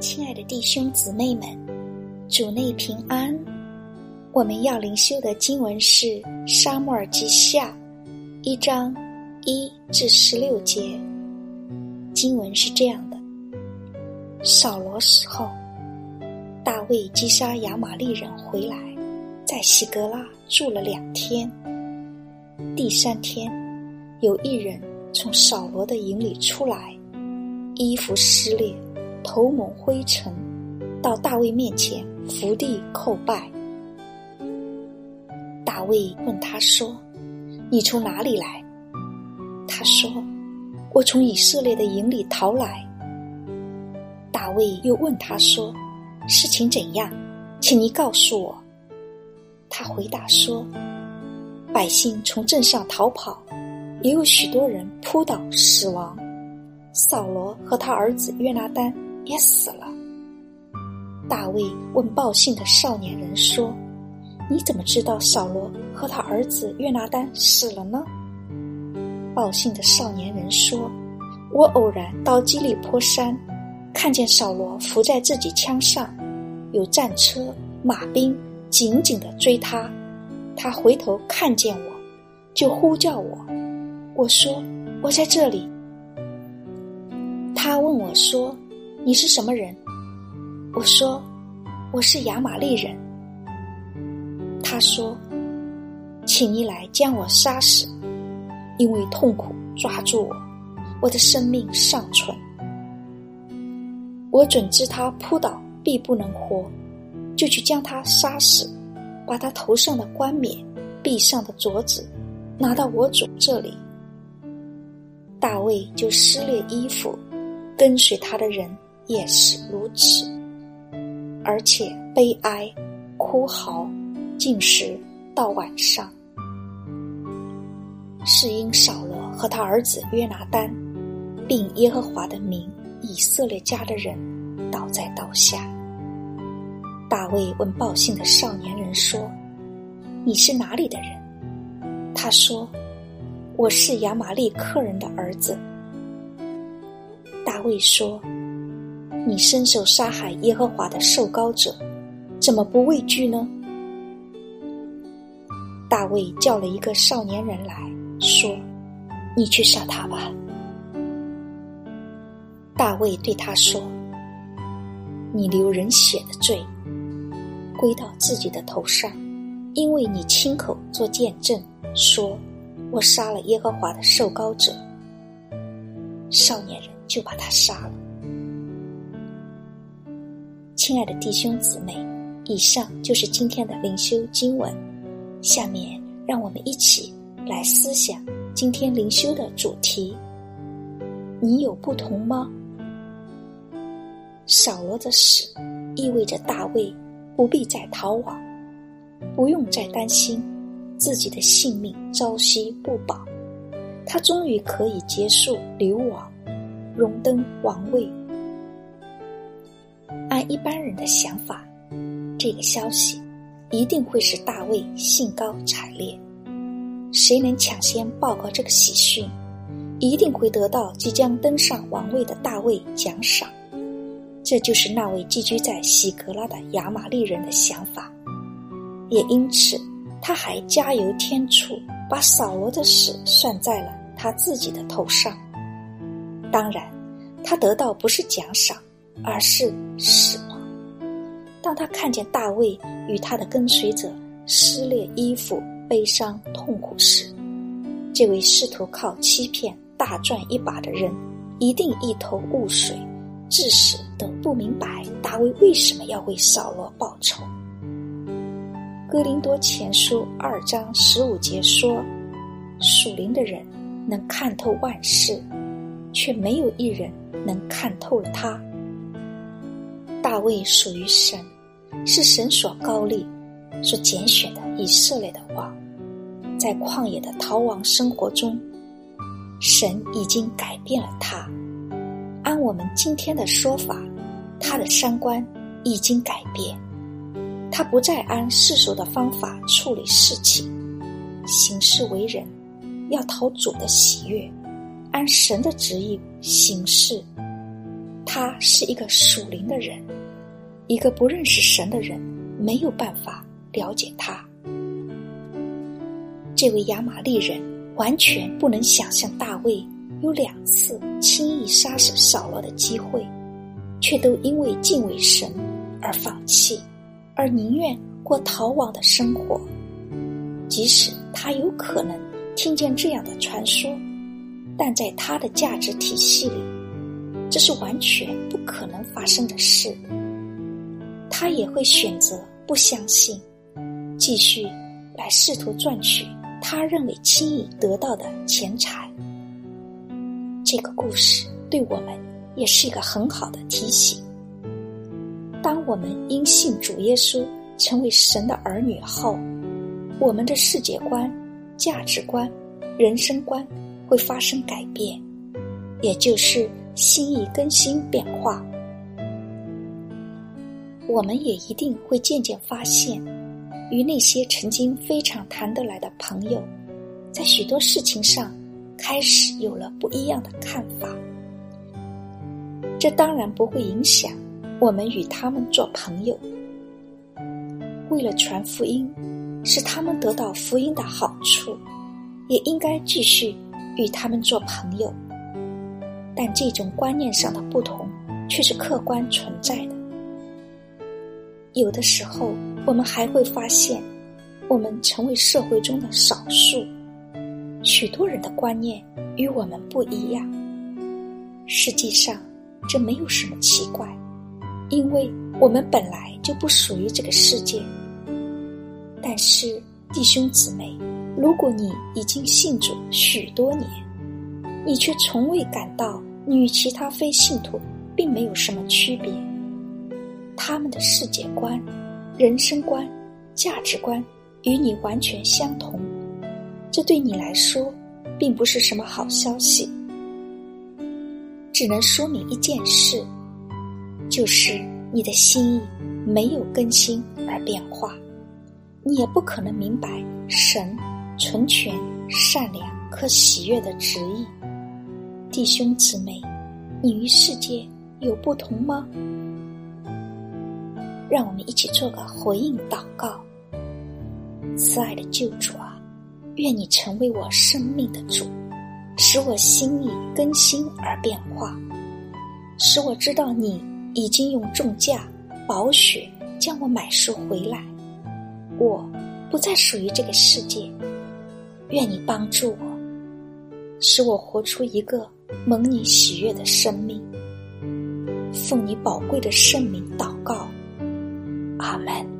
亲爱的弟兄姊妹们，主内平安。我们要灵修的经文是撒母耳记下1章1至16节。经文是这样的：扫罗死后，大卫击杀亚玛力人回来，在西格拉住了2天。第3天，有一人从扫罗的营里出来，衣服撕裂，头蒙灰尘，到大卫面前伏地叩拜。大卫问他说：你从哪里来？他说：我从以色列的营里逃来。大卫又问他说：事情怎样？请你告诉我。他回答说：百姓从镇上逃跑，也有许多人扑倒死亡，扫罗和他儿子约拿单也死了。大卫问报信的少年人说：你怎么知道扫罗和他儿子约拿单死了呢？报信的少年人说：我偶然到基利坡山，看见扫罗伏在自己枪上，有战车马兵紧紧地追他，他回头看见我，就呼叫我，我说：我在这里。他问我说：你是什么人？我说：我是亚玛力人。他说：请你来将我杀死，因为痛苦抓住我，我的生命尚存。我准知他扑倒必不能活，就去将他杀死，把他头上的冠冕、臂上的镯子拿到我主这里。大卫就撕裂衣服，跟随他的人也是如此，而且悲哀哭嚎，进食到晚上。是因扫罗和他儿子约拿单，并耶和华的名以色列家的人倒在刀下。大卫问报信的少年人说：你是哪里的人？他说：我是亚玛力克人的儿子。大卫说：你伸手杀害耶和华的受膏者，怎么不畏惧呢？大卫叫了一个少年人来说：你去杀他吧。大卫对他说：你流人血的罪归到自己的头上，因为你亲口做见证，说我杀了耶和华的受膏者。少年人就把他杀了。亲爱的弟兄姊妹，以上就是今天的灵修经文。下面让我们一起来思想今天灵修的主题：你有不同吗？扫罗的死意味着大卫不必再逃亡，不用再担心自己的性命朝夕不保，他终于可以结束流亡，荣登王位。按一般人的想法，这个消息一定会使大卫兴高采烈，谁能抢先报告这个喜讯，一定会得到即将登上王位的大卫奖赏。这就是那位寄居在西格拉的亚玛力人的想法，也因此他还加油添醋，把扫罗的死算在了他自己的头上。当然，他得到不是奖赏，而是死亡。当他看见大卫与他的跟随者撕裂衣服、悲伤痛苦时，这位试图靠欺骗大赚一把的人一定一头雾水，至死都不明白大卫为什么要为扫罗报仇。哥林多前书2章15节说：属灵的人能看透万事，却没有一人能看透了他。大卫属于神，是神所膏立、所拣选的以色列的王。在旷野的逃亡生活中，神已经改变了他。按我们今天的说法，他的三观已经改变，他不再按世俗的方法处理事情，行事为人要讨主的喜悦，按神的旨意行事。他他是一个属灵的人，一个不认识神的人没有办法了解他。这位亚玛力人完全不能想象大卫有2次轻易杀死扫罗的机会，却都因为敬畏神而放弃，而宁愿过逃亡的生活。即使他有可能听见这样的传说，但在他的价值体系里，这是完全不可能发生的事。他也会选择不相信，继续来试图赚取他认为轻易得到的钱财。这个故事对我们也是一个很好的提醒。当我们因信主耶稣成为神的儿女后，我们的世界观、价值观、人生观会发生改变，也就是心意更新变化。我们也一定会渐渐发现，与那些曾经非常谈得来的朋友，在许多事情上开始有了不一样的看法。这当然不会影响我们与他们做朋友。为了传福音，使他们得到福音的好处，也应该继续与他们做朋友。但这种观念上的不同却是客观存在的。有的时候，我们还会发现，我们成为社会中的少数，许多人的观念与我们不一样。实际上，这没有什么奇怪，因为我们本来就不属于这个世界。但是，弟兄姊妹，如果你已经信主许多年，你却从未感到你与其他非信徒并没有什么区别，他们的世界观、人生观、价值观与你完全相同，这对你来说并不是什么好消息，只能说明一件事，就是你的心意没有更新而变化，你也不可能明白神纯全、善良、可喜悦的旨意。弟兄姊妹，你与世界有不同吗？让我们一起做个回应祷告。慈爱的救主啊，愿你成为我生命的主，使我心意更新而变化，使我知道你已经用重价宝血将我买赎回来，我不再属于这个世界。愿你帮助我，使我活出一个蒙你喜悦的生命。奉你宝贵的圣名祷告，阿们。